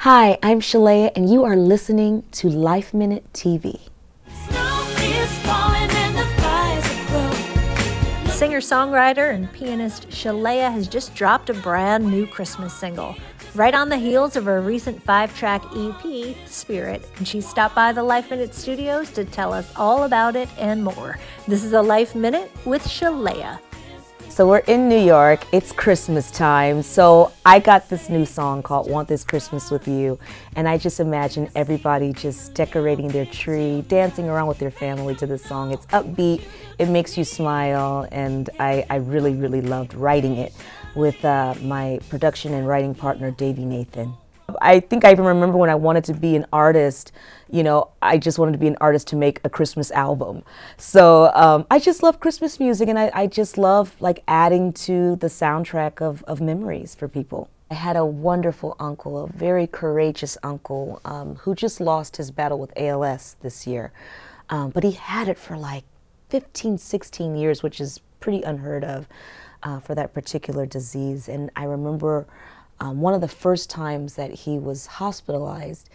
Hi, I'm Shalea, and you are listening to Life Minute TV. Singer-songwriter and pianist Shalea has just dropped a brand new Christmas single, right on the heels of her recent 5-track EP, Spirit, and she stopped by the Life Minute studios to tell us all about it and more. This is a Life Minute with Shalea. So we're in New York, it's Christmas time, so I got this new song called Want This Christmas With You, and I just imagine everybody just decorating their tree, dancing around with their family to this song. It's upbeat, it makes you smile, and I really, really loved writing it with my production and writing partner, Davey Nathan. I think I even remember when I wanted to be an artist, I just wanted to be an artist to make a Christmas album. So I just love Christmas music, and I just love adding to the soundtrack of memories for people. I had a wonderful uncle, a very courageous uncle, who just lost his battle with ALS this year. But he had it for 15, 16 years, which is pretty unheard of for that particular disease. And I remember one of the first times that he was hospitalized,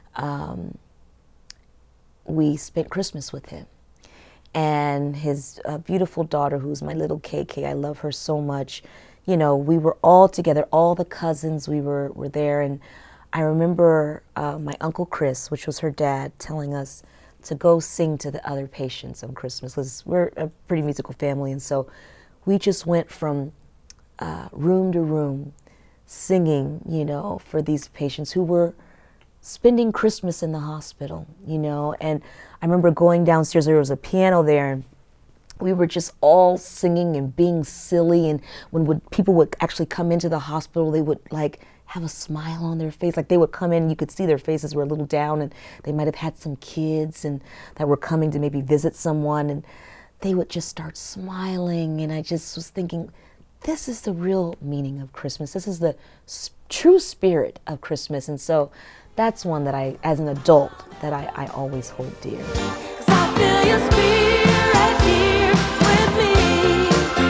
we spent Christmas with him. And his beautiful daughter, who's my little KK, I love her so much. We were all together, all the cousins, we were there. And I remember my Uncle Chris, which was her dad, telling us to go sing to the other patients on Christmas, because we're a pretty musical family. And so we just went from room to room, singing, for these patients who were spending Christmas in the hospital, and I remember going downstairs, there was a piano there, and we were just all singing and being silly, and when people would actually come into the hospital, they would have a smile on their face, they would come in, you could see their faces were a little down, and they might have had some kids and that were coming to maybe visit someone, and they would just start smiling, and I just was thinking, this is the real meaning of Christmas. This is the true spirit of Christmas. And so that's one that I, as an adult, that I always hold dear. 'Cause I feel your spirit here with me.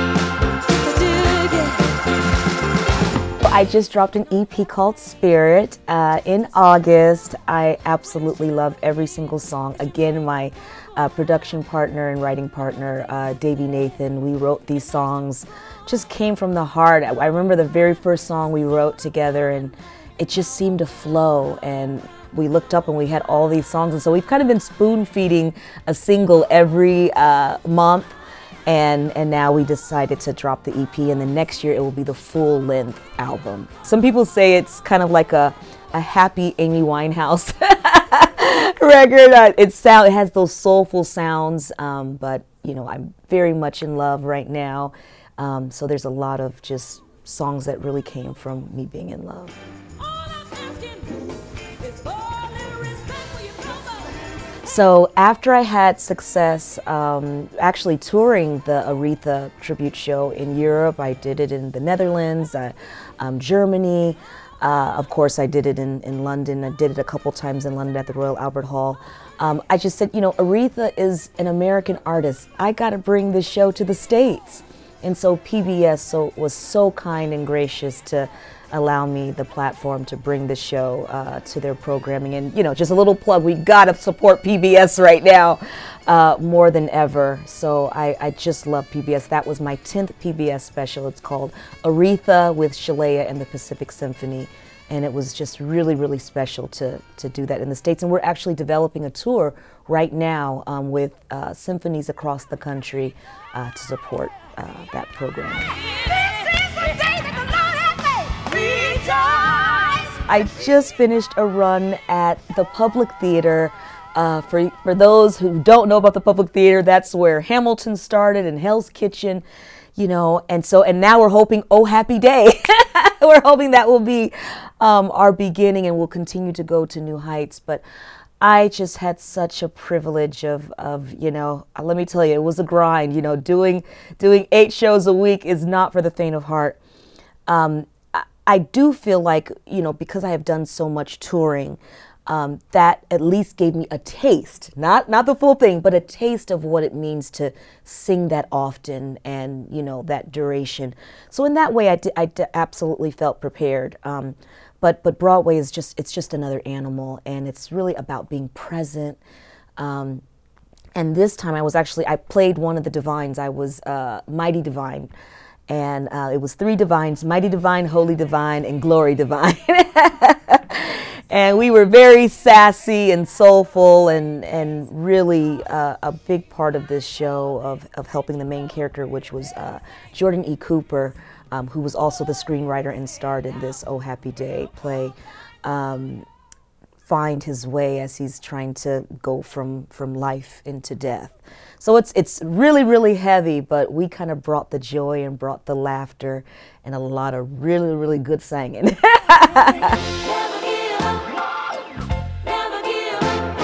I just dropped an EP called Spirit in August. I absolutely love every single song. Again, my production partner and writing partner, Davey Nathan, we wrote these songs, just came from the heart. I remember the very first song we wrote together, and it just seemed to flow, and we looked up and we had all these songs, and so we've kind of been spoon feeding a single every month, and now we decided to drop the EP, and the next year it will be the full-length album. Some people say it's kind of like a happy Amy Winehouse record. It has those soulful sounds, but I'm very much in love right now. So there's a lot of just songs that really came from me being in love. So after I had success actually touring the Aretha tribute show in Europe, I did it in the Netherlands, Germany. Of course, I did it in London. I did it a couple times in London at the Royal Albert Hall. I just said, Aretha is an American artist. I got to bring this show to the States. And so PBS was so kind and gracious to allow me the platform to bring the show to their programming. And, just a little plug, we got to support PBS right now more than ever. So I just love PBS. That was my 10th PBS special. It's called Aretha with Shalea and the Pacific Symphony. And it was just really, really special to do that in the States. And we're actually developing a tour right now with symphonies across the country to support that program. I just finished a run at the Public Theater. For those who don't know about the Public Theater, that's where Hamilton started and Hell's Kitchen, and now we're hoping Oh Happy Day. We're hoping that will be our beginning, and we'll continue to go to new heights. But I just had such a privilege of let me tell you, it was a grind. Doing 8 shows a week is not for the faint of heart. I do feel like, because I have done so much touring, that at least gave me a taste, not the full thing, but a taste of what it means to sing that often and, that duration. So in that way, I absolutely felt prepared. but Broadway is it's just another animal, and it's really about being present. And this time I played one of the divines. I was Mighty Divine. And it was three divines: Mighty Divine, Holy Divine, and Glory Divine. And we were very sassy and soulful, and really a big part of this show of helping the main character, which was Jordan E. Cooper, who was also the screenwriter and starred in this Oh Happy Day play, find his way as he's trying to go from life into death. So it's really, really heavy, but we kind of brought the joy and brought the laughter and a lot of really, really good singing. Never give up. Never give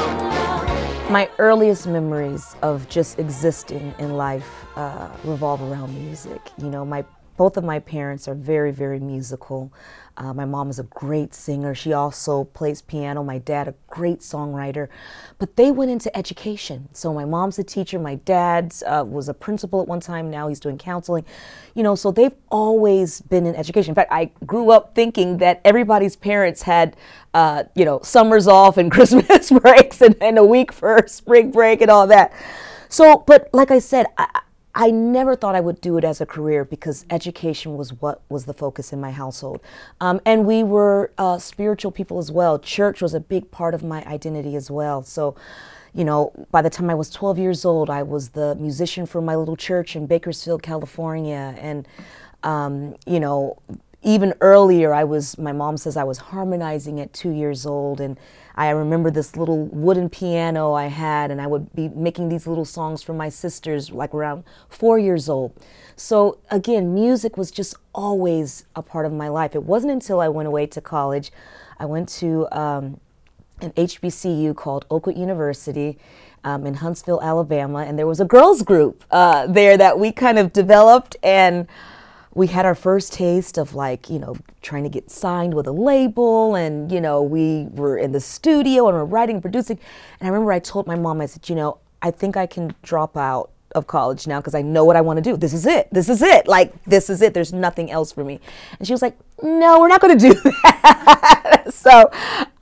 up. My earliest memories of just existing in life revolve around music. You know, both of my parents are very, very musical. My mom is a great singer. She also plays piano. My dad, a great songwriter. But they went into education. So my mom's a teacher. My dad was a principal at one time. Now he's doing counseling. You know, so they've always been in education. In fact, I grew up thinking that everybody's parents had, you know, summers off and Christmas breaks and a week for spring break and all that. So, but like I said, I never thought I would do it as a career because education was what was the focus in my household. And we were spiritual people as well. Church was a big part of my identity as well. So, you know, by the time I was 12 years old, I was the musician for my little church in Bakersfield, California. And, you know, even earlier, my mom says I was harmonizing at 2 years old. And I remember this little wooden piano I had, and I would be making these little songs for my sisters, like around 4 years old. So again, music was just always a part of my life. It wasn't until I went away to college. I went to an HBCU called Oakwood University in Huntsville, Alabama, and there was a girls group there that we kind of developed, and we had our first taste of, like, you know, trying to get signed with a label, and, you know, we were in the studio and we're writing and producing. And I remember I told my mom, I said, you know, I think I can drop out of college now because I know what I want to do. This is it. This is it. Like, this is it. There's nothing else for me. And she was like, no, we're not going to do that. So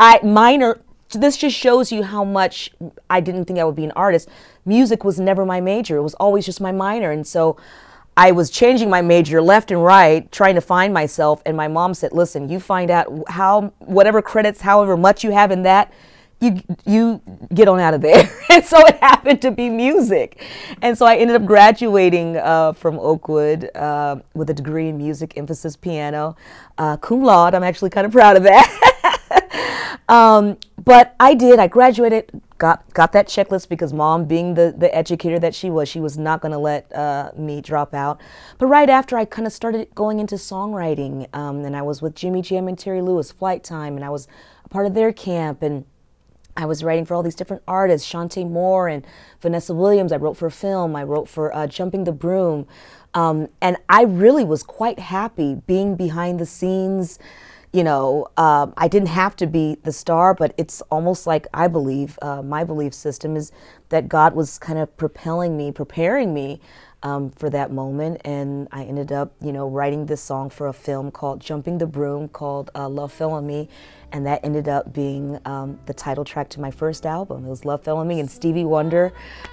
this just shows you how much I didn't think I would be an artist. Music was never my major. It was always just my minor. And so I was changing my major left and right, trying to find myself, and my mom said, listen, you find out whatever credits, however much you have in that, you get on out of there. And so it happened to be music. And so I ended up graduating from Oakwood with a degree in music, emphasis piano, cum laude. I'm actually kind of proud of that. But I graduated, got that checklist because Mom, being the educator that she was not going to let me drop out. But right after, I kind of started going into songwriting, and I was with Jimmy Jam and Terry Lewis, Flight Time, and I was a part of their camp, and I was writing for all these different artists, Shantae Moore and Vanessa Williams. I wrote for film. I wrote for Jumping the Broom. And I really was quite happy being behind the scenes. You know, I didn't have to be the star, but it's almost like I believe, my belief system is that God was kind of preparing me for that moment. And I ended up, you know, writing this song for a film called Jumping the Broom, called Love Fell on Me. And that ended up being the title track to my first album. It was Love Fell on Me, and Stevie Wonder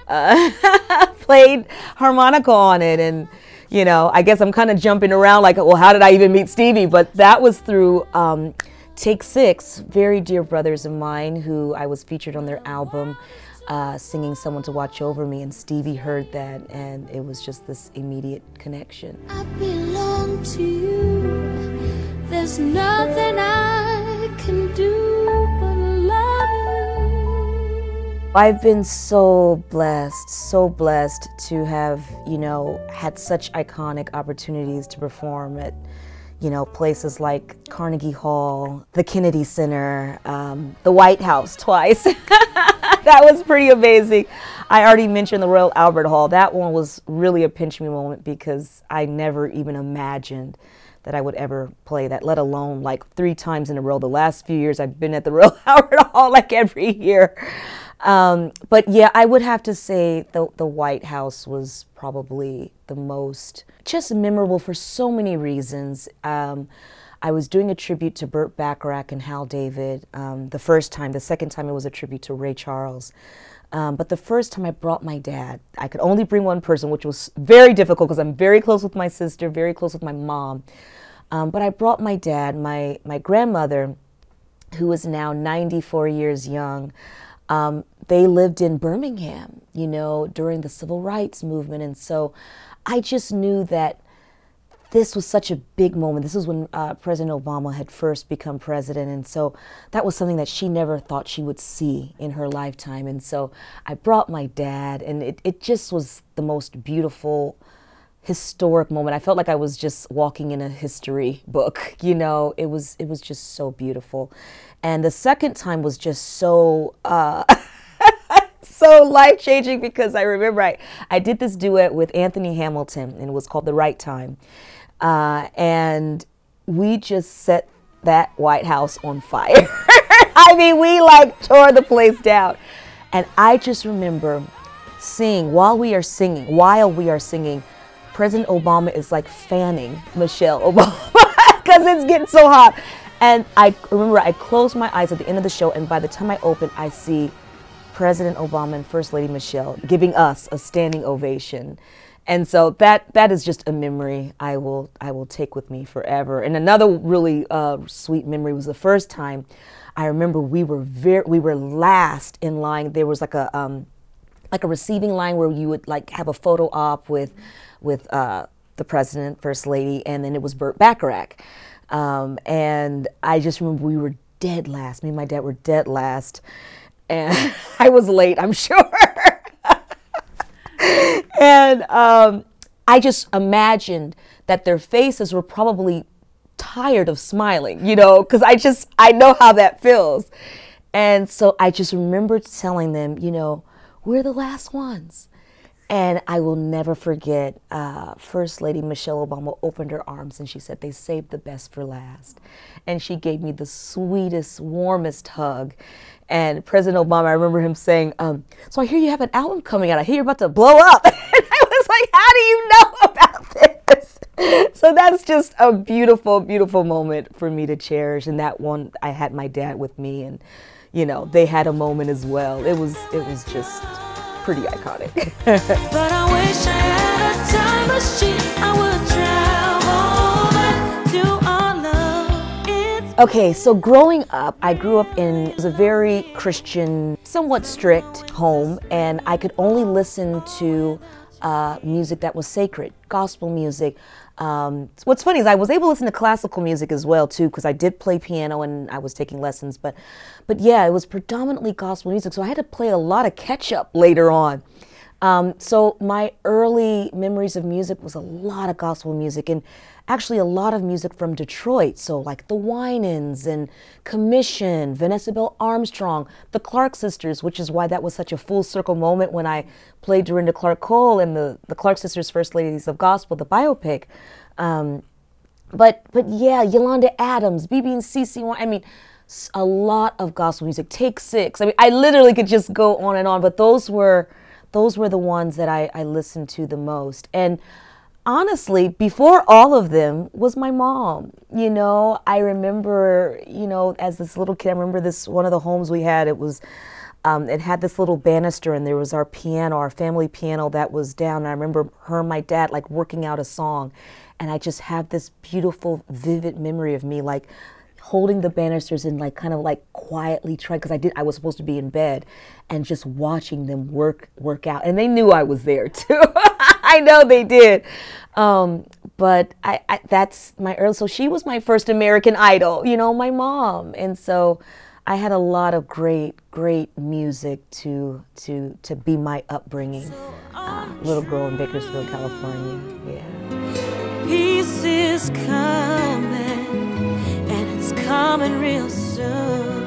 played harmonica on it. And you know, I guess I'm kind of jumping around like, well, how did I even meet Stevie? But that was through Take Six, very dear brothers of mine who I was featured on their album singing Someone to Watch Over Me. And Stevie heard that, and it was just this immediate connection. I belong to you. There's nothing I can do but love you. I've been so blessed to have, you know, had such iconic opportunities to perform at, you know, places like Carnegie Hall, the Kennedy Center, the White House twice. That was pretty amazing. I already mentioned the Royal Albert Hall. That one was really a pinch me moment because I never even imagined that I would ever play that, let alone like 3 times in a row. The last few years I've been at the Royal Albert Hall like every year. But yeah, I would have to say the White House was probably the most just memorable for so many reasons. I I was doing a tribute to Burt Bacharach and Hal David the first time. The second time it was a tribute to Ray Charles. But the first time I brought my dad. I could only bring one person, which was very difficult because I'm very close with my sister, very close with my mom. But I brought my dad. My grandmother, who is now 94 years young, they lived in Birmingham, you know, during the civil rights movement. And so I just knew that this was such a big moment. This was when President Obama had first become president. And so that was something that she never thought she would see in her lifetime. And so I brought my dad, and it just was the most beautiful, historic moment. I felt like I was just walking in a history book, you know. It was just so beautiful. And the second time was just so so life-changing, because I remember I did this duet with Anthony Hamilton, and it was called The Right Time. And we just set that White House on fire. I mean, we like tore the place down. And I just remember seeing, while we are singing, President Obama is like fanning Michelle Obama because it's getting so hot. And I remember I closed my eyes at the end of the show, and by the time I open, I see President Obama and First Lady Michelle giving us a standing ovation. And so that is just a memory I will take with me forever. And another really sweet memory was the first time. I remember we were last in line. There was like a receiving line where you would like have a photo op with the president, First Lady, and then it was Burt Bacharach. And I just remember we were dead last. Me and my dad were dead last. And I was late, I'm sure. And I just imagined that their faces were probably tired of smiling, you know, because I know how that feels. And so I just remember telling them, you know, we're the last ones. And I will never forget, First Lady Michelle Obama opened her arms and she said, they saved the best for last. And she gave me the sweetest, warmest hug. And President Obama, I remember him saying, so I hear you have an album coming out. I hear you're about to blow up. And I was like, how do you know about this? So that's just a beautiful, beautiful moment for me to cherish. And that one, I had my dad with me, and, you know, they had a moment as well. It was just pretty iconic. But I wish I had a time machine. I would travel back to our love. Okay, so growing up, I grew up in a very Christian, somewhat strict home, and I could only listen to music that was sacred, gospel music. What's funny is I was able to listen to classical music as well too, because I did play piano and I was taking lessons, but yeah, it was predominantly gospel music, so I had to play a lot of catch up later on. So my early memories of music was a lot of gospel music, and actually a lot of music from Detroit, so like the Winans and Commission, Vanessa Bell Armstrong, the Clark Sisters, which is why that was such a full circle moment when I played Dorinda Clark Cole and the Clark Sisters, First Ladies of Gospel, the biopic. But yeah, Yolanda Adams, BB and CeCe, I mean, a lot of gospel music. Take Six. I mean, I literally could just go on and on, but those were the ones that I listened to the most. And honestly, before all of them was my mom. You know, I remember, you know, as this little kid, I remember this, one of the homes we had, it was, it had this little banister, and there was our piano, our family piano that was down. And I remember her and my dad like working out a song. And I just have this beautiful, vivid memory of me like holding the banisters and like kind of like quietly trying, because I was supposed to be in bed, and just watching them work out. And they knew I was there too. I know they did. But I that's my early, so she was my first American Idol, you know, my mom. And so I had a lot of great music to be my upbringing. Little girl in Bakersfield, California. Yeah. Peace is coming, and it's coming real soon.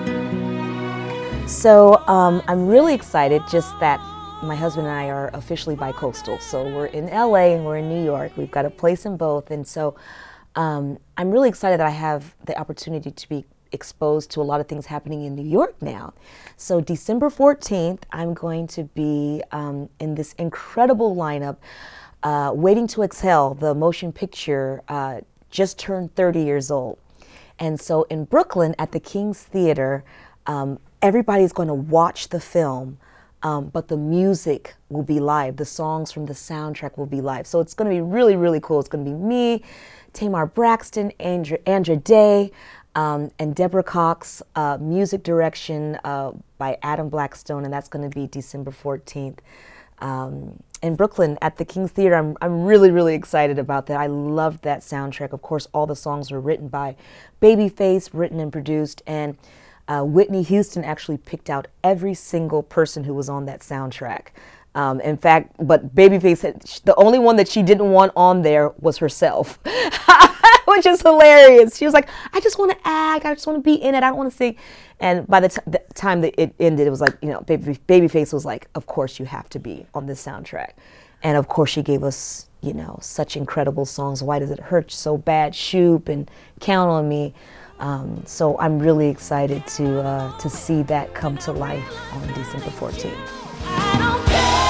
So I'm really excited just that my husband and I are officially bi-coastal. So we're in LA and we're in New York. We've got a place in both. And so I'm really excited that I have the opportunity to be exposed to a lot of things happening in New York now. So December 14th, I'm going to be in this incredible lineup. Waiting to Exhale, the motion picture, just turned 30 years old. And so in Brooklyn at the King's Theater, everybody's going to watch the film, but the music will be live. The songs from the soundtrack will be live. So it's going to be really, really cool. It's going to be me, Tamar Braxton, Andra Day, and Deborah Cox, music direction by Adam Blackstone, and that's going to be December 14th. In Brooklyn at the King's Theater. I'm really, really excited about that. I loved that soundtrack. Of course, all the songs were written by Babyface, written and produced, and Whitney Houston actually picked out every single person who was on that soundtrack. In fact, but Babyface, the only one that she didn't want on there was herself, which is hilarious. She was like, I just want to act. I just want to be in it. I don't want to sing. And by the time that it ended, it was like, Babyface was like, of course you have to be on this soundtrack. And of course she gave us, such incredible songs. Why Does It Hurt So Bad, Shoop, and Count on Me. So I'm really excited to see that come to life on December 14th. I don't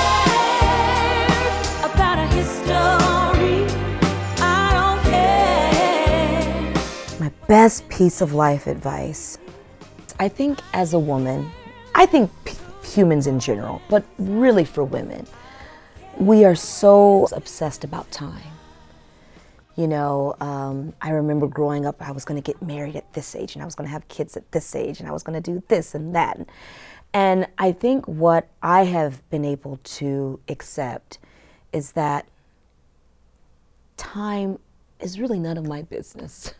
care about a history. I don't care. My best piece of life advice. I think as a woman, I think humans in general, but really for women, we are so obsessed about time. I remember growing up, I was going to get married at this age, and I was going to have kids at this age, and I was going to do this and that. And I think what I have been able to accept is that time is really none of my business.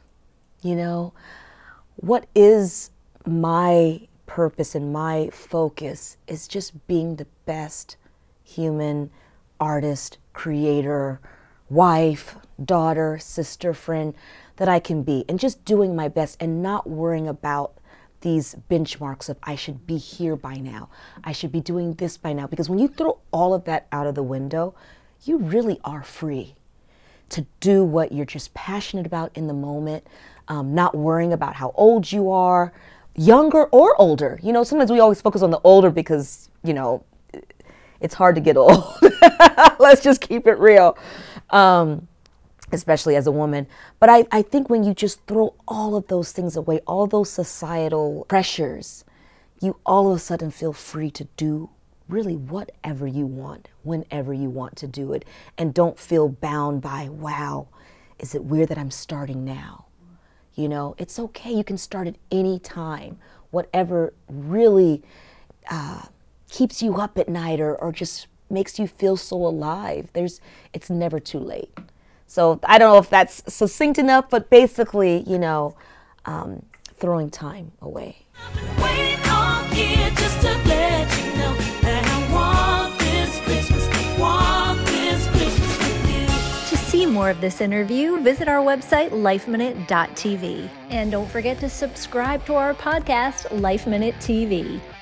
What is my purpose and my focus is just being the best human, artist, creator, wife, daughter, sister, friend that I can be, and just doing my best and not worrying about these benchmarks of I should be here by now, I should be doing this by now, because when you throw all of that out of the window, you really are free to do what you're just passionate about in the moment, not worrying about how old you are, younger or older. Sometimes we always focus on the older because, it's hard to get old. Let's just keep it real, especially as a woman. But I think when you just throw all of those things away, all those societal pressures, you all of a sudden feel free to do really whatever you want, whenever you want to do it, and don't feel bound by, wow, is it weird that I'm starting now? It's okay. You can start at any time, whatever really keeps you up at night or just makes you feel so alive. It's never too late. So I don't know if that's succinct enough, but basically, throwing time away. Waiting on here just to let you know that I want this Christmas with you. To see more of this interview, visit our website, lifeminute.tv. And don't forget to subscribe to our podcast, Life Minute TV.